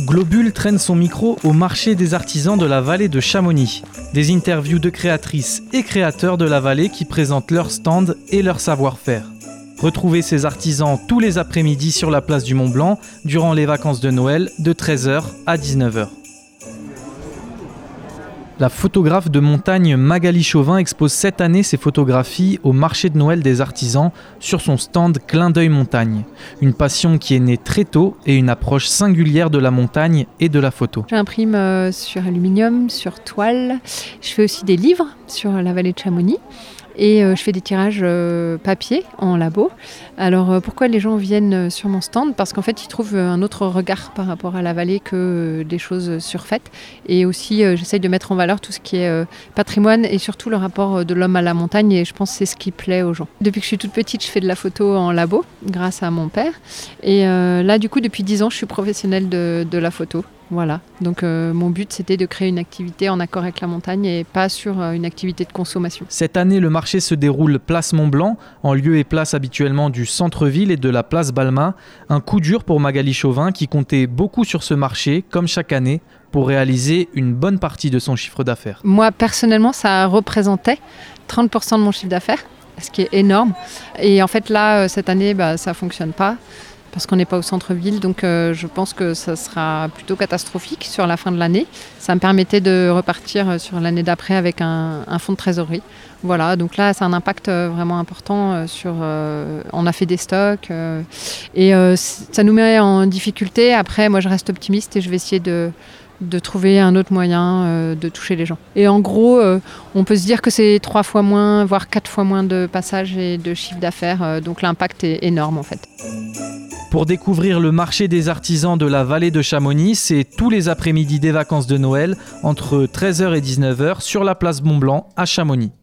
Globule traîne son micro au marché des artisans de la vallée de Chamonix. Des interviews de créatrices et créateurs de la vallée qui présentent leur stand et leur savoir-faire. Retrouvez ces artisans tous les après-midi sur la place du Mont-Blanc durant les vacances de Noël de 13h à 19h. La photographe de montagne Magali Chauvin expose cette année ses photographies au marché de Noël des artisans sur son stand Clin d'œil montagne. Une passion qui est née très tôt et une approche singulière de la montagne et de la photo. J'imprime sur aluminium, sur toile. Je fais aussi des livres sur la vallée de Chamonix. Et je fais des tirages papier en labo. Alors pourquoi les gens viennent sur mon stand ? Parce qu'en fait ils trouvent un autre regard par rapport à la vallée que des choses surfaites. Et aussi j'essaye de mettre en valeur tout ce qui est patrimoine et surtout le rapport de l'homme à la montagne. Et je pense que c'est ce qui plaît aux gens. Depuis que je suis toute petite, je fais de la photo en labo grâce à mon père. Et là du coup depuis 10 ans je suis professionnelle de la photo. Voilà, donc mon but c'était de créer une activité en accord avec la montagne et pas sur une activité de consommation. Cette année, le marché se déroule place Mont-Blanc, en lieu et place habituellement du centre-ville et de la place Balma. Un coup dur pour Magali Chauvin qui comptait beaucoup sur ce marché, comme chaque année, pour réaliser une bonne partie de son chiffre d'affaires. Moi personnellement, ça représentait 30% de mon chiffre d'affaires, ce qui est énorme. Et en fait là, cette année, ça ne fonctionne pas. Parce qu'on n'est pas au centre-ville, donc je pense que ça sera plutôt catastrophique sur la fin de l'année. Ça me permettait de repartir sur l'année d'après avec un fonds de trésorerie. Voilà, donc là, c'est un impact vraiment important sur... on a fait des stocks et ça nous met en difficulté. Après, moi, je reste optimiste et je vais essayer de trouver un autre moyen de toucher les gens. Et en gros, on peut se dire que c'est 3 fois moins, voire 4 fois moins de passages et de chiffre d'affaires. Donc l'impact est énorme en fait. Pour découvrir le marché des artisans de la vallée de Chamonix, c'est tous les après-midi des vacances de Noël entre 13h et 19h sur la place Mont-Blanc à Chamonix.